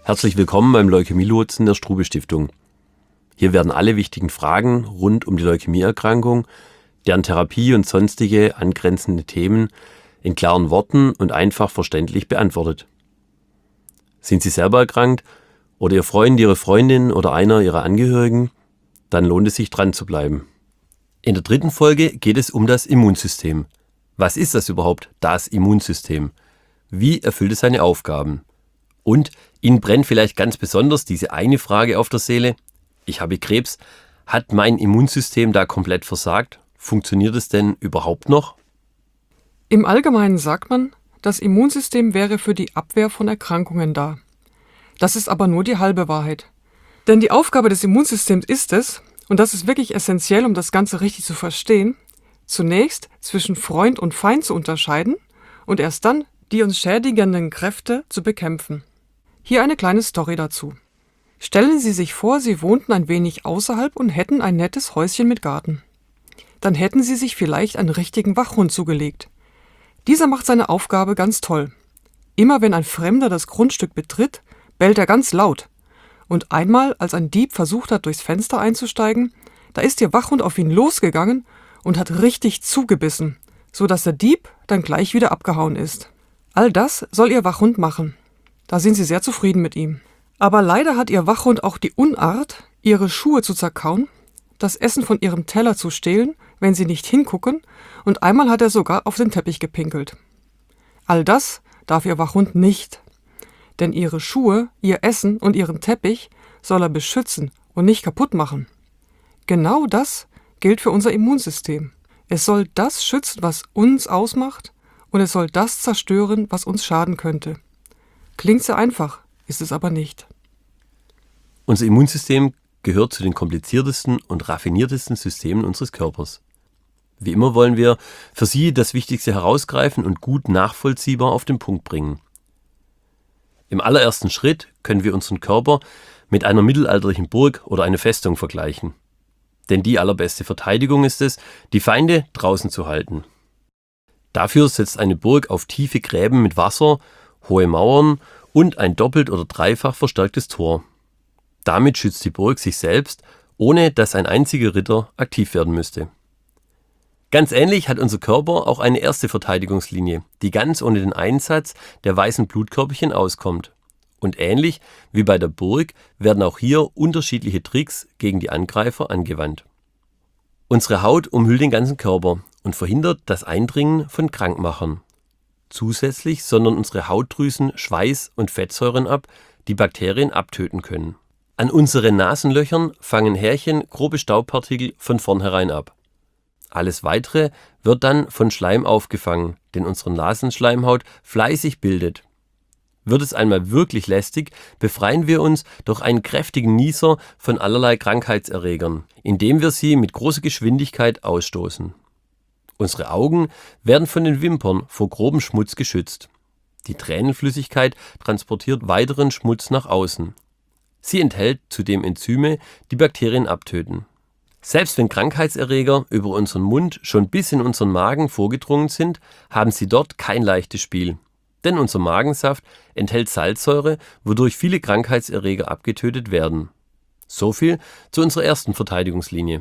Herzlich willkommen beim Leukämie-Lotsen der Strube-Stiftung. Hier werden alle wichtigen Fragen rund um die Leukämieerkrankung, deren Therapie und sonstige angrenzende Themen in klaren Worten und einfach verständlich beantwortet. Sind Sie selber erkrankt oder Ihr Freund, Ihre Freundin oder einer Ihrer Angehörigen? Dann lohnt es sich, dran zu bleiben. In der 3. Folge geht es um das Immunsystem. Was ist das überhaupt, das Immunsystem? Wie erfüllt es seine Aufgaben? Und Ihnen brennt vielleicht ganz besonders diese eine Frage auf der Seele: Ich habe Krebs, hat mein Immunsystem da komplett versagt? Funktioniert es denn überhaupt noch? Im Allgemeinen sagt man, das Immunsystem wäre für die Abwehr von Erkrankungen da. Das ist aber nur die halbe Wahrheit. Denn die Aufgabe des Immunsystems ist es, und das ist wirklich essentiell, um das Ganze richtig zu verstehen, zunächst zwischen Freund und Feind zu unterscheiden und erst dann die uns schädigenden Kräfte zu bekämpfen. Hier eine kleine Story dazu. Stellen Sie sich vor, Sie wohnten ein wenig außerhalb und hätten ein nettes Häuschen mit Garten. Dann hätten Sie sich vielleicht einen richtigen Wachhund zugelegt. Dieser macht seine Aufgabe ganz toll. Immer wenn ein Fremder das Grundstück betritt, bellt er ganz laut. Und einmal, als ein Dieb versucht hat, durchs Fenster einzusteigen, da ist Ihr Wachhund auf ihn losgegangen und hat richtig zugebissen, sodass der Dieb dann gleich wieder abgehauen ist. All das soll Ihr Wachhund machen. Da sind Sie sehr zufrieden mit ihm. Aber leider hat Ihr Wachhund auch die Unart, Ihre Schuhe zu zerkauen, das Essen von Ihrem Teller zu stehlen, wenn Sie nicht hingucken, und einmal hat er sogar auf den Teppich gepinkelt. All das darf Ihr Wachhund nicht. Denn Ihre Schuhe, Ihr Essen und Ihren Teppich soll er beschützen und nicht kaputt machen. Genau das gilt für unser Immunsystem. Es soll das schützen, was uns ausmacht, und es soll das zerstören, was uns schaden könnte. Klingt sehr einfach, ist es aber nicht. Unser Immunsystem gehört zu den kompliziertesten und raffiniertesten Systemen unseres Körpers. Wie immer wollen wir für Sie das Wichtigste herausgreifen und gut nachvollziehbar auf den Punkt bringen. Im allerersten Schritt können wir unseren Körper mit einer mittelalterlichen Burg oder einer Festung vergleichen. Denn die allerbeste Verteidigung ist es, die Feinde draußen zu halten. Dafür setzt eine Burg auf tiefe Gräben mit Wasser, hohe Mauern und ein doppelt oder dreifach verstärktes Tor. Damit schützt die Burg sich selbst, ohne dass ein einziger Ritter aktiv werden müsste. Ganz ähnlich hat unser Körper auch eine erste Verteidigungslinie, die ganz ohne den Einsatz der weißen Blutkörperchen auskommt. Und ähnlich wie bei der Burg werden auch hier unterschiedliche Tricks gegen die Angreifer angewandt. Unsere Haut umhüllt den ganzen Körper und verhindert das Eindringen von Krankmachern. Zusätzlich sondern unsere Hautdrüsen Schweiß und Fettsäuren ab, die Bakterien abtöten können. An unseren Nasenlöchern fangen Härchen grobe Staubpartikel von vornherein ab. Alles Weitere wird dann von Schleim aufgefangen, den unsere Nasenschleimhaut fleißig bildet. Wird es einmal wirklich lästig, befreien wir uns durch einen kräftigen Nieser von allerlei Krankheitserregern, indem wir sie mit großer Geschwindigkeit ausstoßen. Unsere Augen werden von den Wimpern vor grobem Schmutz geschützt. Die Tränenflüssigkeit transportiert weiteren Schmutz nach außen. Sie enthält zudem Enzyme, die Bakterien abtöten. Selbst wenn Krankheitserreger über unseren Mund schon bis in unseren Magen vorgedrungen sind, haben sie dort kein leichtes Spiel. Denn unser Magensaft enthält Salzsäure, wodurch viele Krankheitserreger abgetötet werden. So viel zu unserer ersten Verteidigungslinie.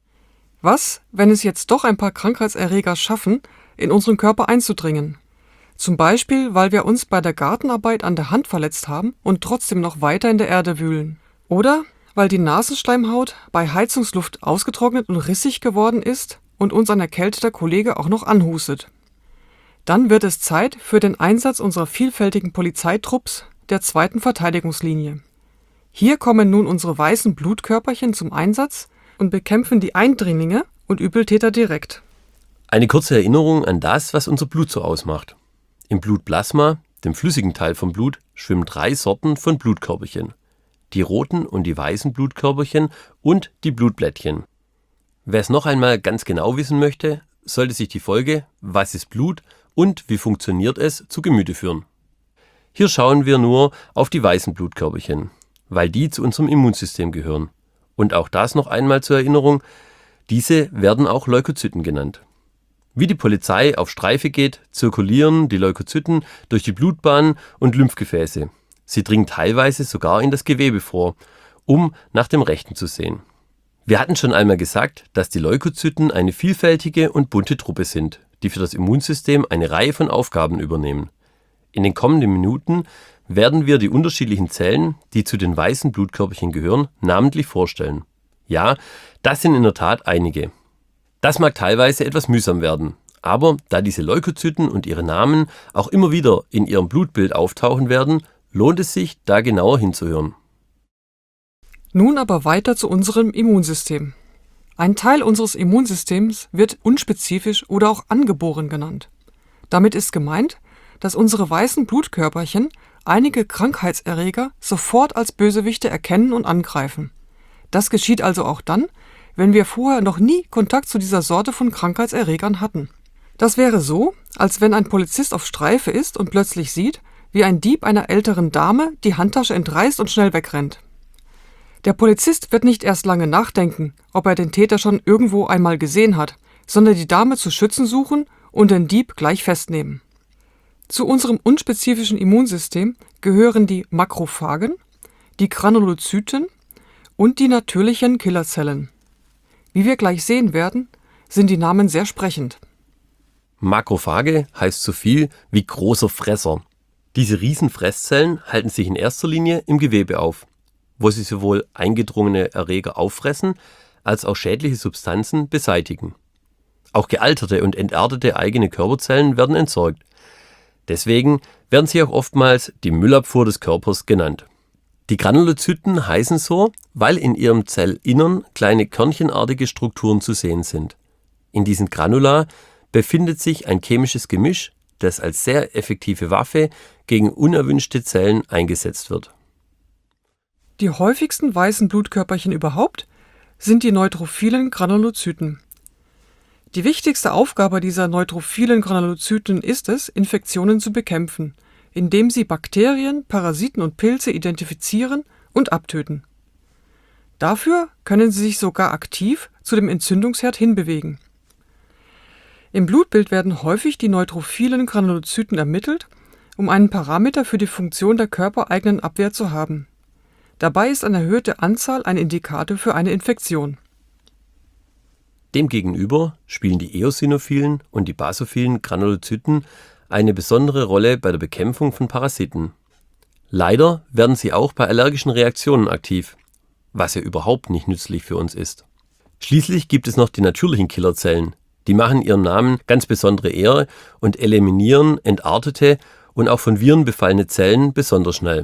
Was, wenn es jetzt doch ein paar Krankheitserreger schaffen, in unseren Körper einzudringen? Zum Beispiel, weil wir uns bei der Gartenarbeit an der Hand verletzt haben und trotzdem noch weiter in der Erde wühlen. Oder weil die Nasenschleimhaut bei Heizungsluft ausgetrocknet und rissig geworden ist und uns ein erkälteter Kollege auch noch anhustet. Dann wird es Zeit für den Einsatz unserer vielfältigen Polizeitrupps der 2. Verteidigungslinie. Hier kommen nun unsere weißen Blutkörperchen zum Einsatz und bekämpfen die Eindringlinge und Übeltäter direkt. Eine kurze Erinnerung an das, was unser Blut so ausmacht. Im Blutplasma, dem flüssigen Teil vom Blut, schwimmen 3 Sorten von Blutkörperchen. Die roten und die weißen Blutkörperchen und die Blutblättchen. Wer es noch einmal ganz genau wissen möchte, sollte sich die Folge "Was ist Blut und wie funktioniert es?" zu Gemüte führen. Hier schauen wir nur auf die weißen Blutkörperchen, weil die zu unserem Immunsystem gehören. Und auch das noch einmal zur Erinnerung, diese werden auch Leukozyten genannt. Wie die Polizei auf Streife geht, zirkulieren die Leukozyten durch die Blutbahnen und Lymphgefäße. Sie dringen teilweise sogar in das Gewebe vor, um nach dem Rechten zu sehen. Wir hatten schon einmal gesagt, dass die Leukozyten eine vielfältige und bunte Truppe sind, die für das Immunsystem eine Reihe von Aufgaben übernehmen. In den kommenden Minuten werden wir die unterschiedlichen Zellen, die zu den weißen Blutkörperchen gehören, namentlich vorstellen. Ja, das sind in der Tat einige. Das mag teilweise etwas mühsam werden, aber da diese Leukozyten und ihre Namen auch immer wieder in ihrem Blutbild auftauchen werden, lohnt es sich, da genauer hinzuhören. Nun aber weiter zu unserem Immunsystem. Ein Teil unseres Immunsystems wird unspezifisch oder auch angeboren genannt. Damit ist gemeint, dass unsere weißen Blutkörperchen einige Krankheitserreger sofort als Bösewichte erkennen und angreifen. Das geschieht also auch dann, wenn wir vorher noch nie Kontakt zu dieser Sorte von Krankheitserregern hatten. Das wäre so, als wenn ein Polizist auf Streife ist und plötzlich sieht, wie ein Dieb einer älteren Dame die Handtasche entreißt und schnell wegrennt. Der Polizist wird nicht erst lange nachdenken, ob er den Täter schon irgendwo einmal gesehen hat, sondern die Dame zu schützen suchen und den Dieb gleich festnehmen. Zu unserem unspezifischen Immunsystem gehören die Makrophagen, die Granulozyten und die natürlichen Killerzellen. Wie wir gleich sehen werden, sind die Namen sehr sprechend. Makrophage heißt so viel wie großer Fresser. Diese Riesenfresszellen halten sich in erster Linie im Gewebe auf, wo sie sowohl eingedrungene Erreger auffressen, als auch schädliche Substanzen beseitigen. Auch gealterte und entartete eigene Körperzellen werden entsorgt. Deswegen werden sie auch oftmals die Müllabfuhr des Körpers genannt. Die Granulozyten heißen so, weil in ihrem Zellinnern kleine körnchenartige Strukturen zu sehen sind. In diesen Granula befindet sich ein chemisches Gemisch, das als sehr effektive Waffe gegen unerwünschte Zellen eingesetzt wird. Die häufigsten weißen Blutkörperchen überhaupt sind die neutrophilen Granulozyten. Die wichtigste Aufgabe dieser neutrophilen Granulozyten ist es, Infektionen zu bekämpfen, indem sie Bakterien, Parasiten und Pilze identifizieren und abtöten. Dafür können sie sich sogar aktiv zu dem Entzündungsherd hinbewegen. Im Blutbild werden häufig die neutrophilen Granulozyten ermittelt, um einen Parameter für die Funktion der körpereigenen Abwehr zu haben. Dabei ist eine erhöhte Anzahl ein Indikator für eine Infektion. Demgegenüber spielen die eosinophilen und die basophilen Granulozyten eine besondere Rolle bei der Bekämpfung von Parasiten. Leider werden sie auch bei allergischen Reaktionen aktiv, was ja überhaupt nicht nützlich für uns ist. Schließlich gibt es noch die natürlichen Killerzellen. Die machen ihrem Namen ganz besondere Ehre und eliminieren entartete und auch von Viren befallene Zellen besonders schnell.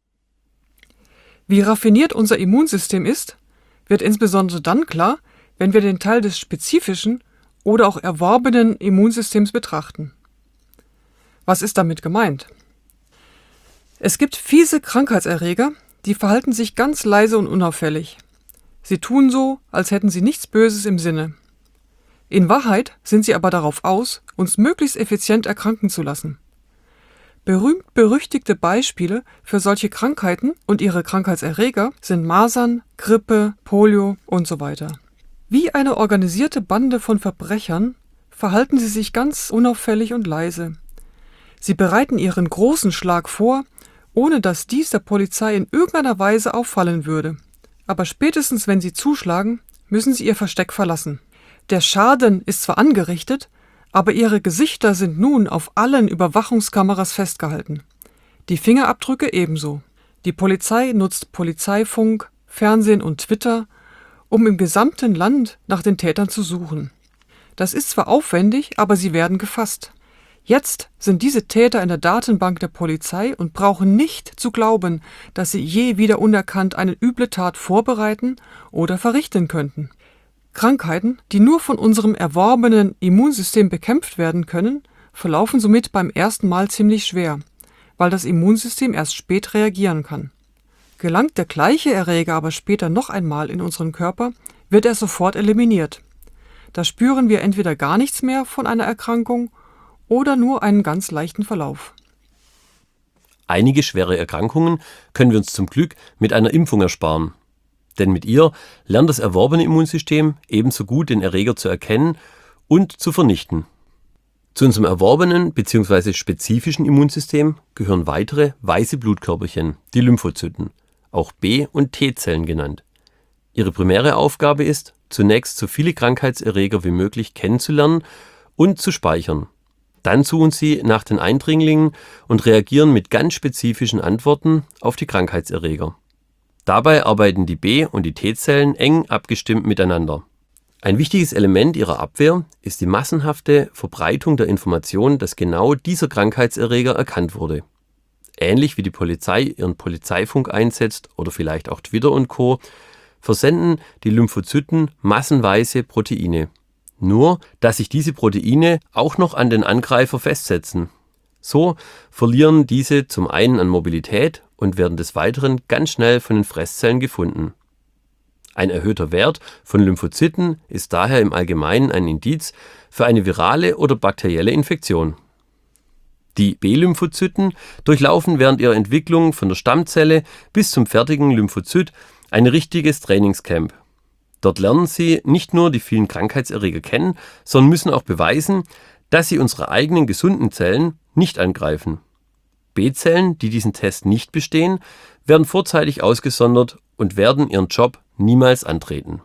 Wie raffiniert unser Immunsystem ist, wird insbesondere dann klar, wenn wir den Teil des spezifischen oder auch erworbenen Immunsystems betrachten. Was ist damit gemeint? Es gibt fiese Krankheitserreger, die verhalten sich ganz leise und unauffällig. Sie tun so, als hätten sie nichts Böses im Sinne. In Wahrheit sind sie aber darauf aus, uns möglichst effizient erkranken zu lassen. Berühmt-berüchtigte Beispiele für solche Krankheiten und ihre Krankheitserreger sind Masern, Grippe, Polio und so weiter. Wie eine organisierte Bande von Verbrechern verhalten sie sich ganz unauffällig und leise. Sie bereiten ihren großen Schlag vor, ohne dass dies der Polizei in irgendeiner Weise auffallen würde. Aber spätestens wenn sie zuschlagen, müssen sie ihr Versteck verlassen. Der Schaden ist zwar angerichtet, aber ihre Gesichter sind nun auf allen Überwachungskameras festgehalten. Die Fingerabdrücke ebenso. Die Polizei nutzt Polizeifunk, Fernsehen und Twitter, um im gesamten Land nach den Tätern zu suchen. Das ist zwar aufwendig, aber sie werden gefasst. Jetzt sind diese Täter in der Datenbank der Polizei und brauchen nicht zu glauben, dass sie je wieder unerkannt eine üble Tat vorbereiten oder verrichten könnten. Krankheiten, die nur von unserem erworbenen Immunsystem bekämpft werden können, verlaufen somit beim ersten Mal ziemlich schwer, weil das Immunsystem erst spät reagieren kann. Gelangt der gleiche Erreger aber später noch einmal in unseren Körper, wird er sofort eliminiert. Da spüren wir entweder gar nichts mehr von einer Erkrankung oder nur einen ganz leichten Verlauf. Einige schwere Erkrankungen können wir uns zum Glück mit einer Impfung ersparen. Denn mit ihr lernt das erworbene Immunsystem ebenso gut den Erreger zu erkennen und zu vernichten. Zu unserem erworbenen bzw. spezifischen Immunsystem gehören weitere weiße Blutkörperchen, die Lymphozyten, auch B- und T-Zellen genannt. Ihre primäre Aufgabe ist, zunächst so viele Krankheitserreger wie möglich kennenzulernen und zu speichern. Dann suchen sie nach den Eindringlingen und reagieren mit ganz spezifischen Antworten auf die Krankheitserreger. Dabei arbeiten die B- und die T-Zellen eng abgestimmt miteinander. Ein wichtiges Element ihrer Abwehr ist die massenhafte Verbreitung der Information, dass genau dieser Krankheitserreger erkannt wurde. Ähnlich wie die Polizei ihren Polizeifunk einsetzt oder vielleicht auch Twitter und Co., versenden die Lymphozyten massenweise Proteine. Nur, dass sich diese Proteine auch noch an den Angreifer festsetzen. So verlieren diese zum einen an Mobilität und werden des Weiteren ganz schnell von den Fresszellen gefunden. Ein erhöhter Wert von Lymphozyten ist daher im Allgemeinen ein Indiz für eine virale oder bakterielle Infektion. Die B-Lymphozyten durchlaufen während ihrer Entwicklung von der Stammzelle bis zum fertigen Lymphozyt ein richtiges Trainingscamp. Dort lernen sie nicht nur die vielen Krankheitserreger kennen, sondern müssen auch beweisen, dass sie unsere eigenen gesunden Zellen nicht angreifen. B-Zellen, die diesen Test nicht bestehen, werden vorzeitig ausgesondert und werden ihren Job niemals antreten.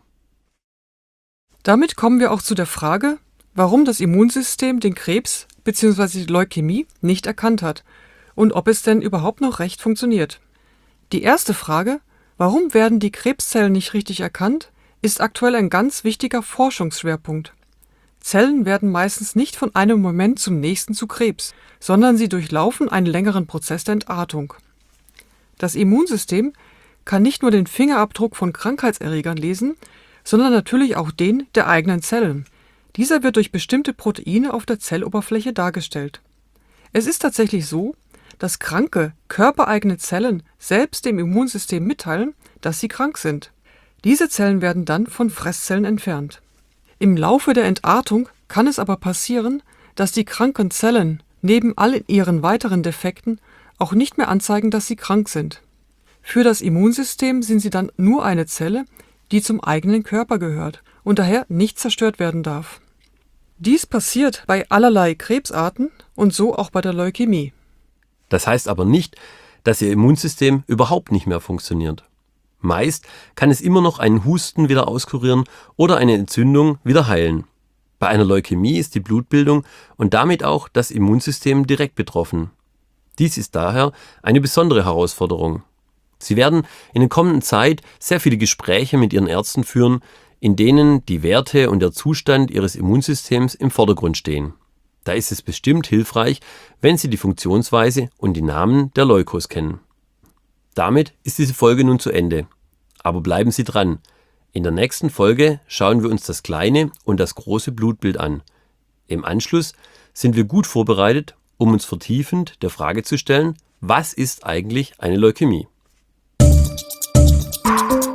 Damit kommen wir auch zu der Frage, warum das Immunsystem den Krebs bzw. die Leukämie nicht erkannt hat und ob es denn überhaupt noch recht funktioniert. Die erste Frage, warum werden die Krebszellen nicht richtig erkannt, ist aktuell ein ganz wichtiger Forschungsschwerpunkt. Zellen werden meistens nicht von einem Moment zum nächsten zu Krebs, sondern sie durchlaufen einen längeren Prozess der Entartung. Das Immunsystem kann nicht nur den Fingerabdruck von Krankheitserregern lesen, sondern natürlich auch den der eigenen Zellen. Dieser wird durch bestimmte Proteine auf der Zelloberfläche dargestellt. Es ist tatsächlich so, dass kranke, körpereigene Zellen selbst dem Immunsystem mitteilen, dass sie krank sind. Diese Zellen werden dann von Fresszellen entfernt. Im Laufe der Entartung kann es aber passieren, dass die kranken Zellen neben all ihren weiteren Defekten auch nicht mehr anzeigen, dass sie krank sind. Für das Immunsystem sind sie dann nur eine Zelle, die zum eigenen Körper gehört und daher nicht zerstört werden darf. Dies passiert bei allerlei Krebsarten und so auch bei der Leukämie. Das heißt aber nicht, dass ihr Immunsystem überhaupt nicht mehr funktioniert. Meist kann es immer noch einen Husten wieder auskurieren oder eine Entzündung wieder heilen. Bei einer Leukämie ist die Blutbildung und damit auch das Immunsystem direkt betroffen. Dies ist daher eine besondere Herausforderung. Sie werden in der kommenden Zeit sehr viele Gespräche mit Ihren Ärzten führen, in denen die Werte und der Zustand Ihres Immunsystems im Vordergrund stehen. Da ist es bestimmt hilfreich, wenn Sie die Funktionsweise und die Namen der Leukos kennen. Damit ist diese Folge nun zu Ende. Aber bleiben Sie dran. In der nächsten Folge schauen wir uns das kleine und das große Blutbild an. Im Anschluss sind wir gut vorbereitet, um uns vertiefend der Frage zu stellen, was ist eigentlich eine Leukämie?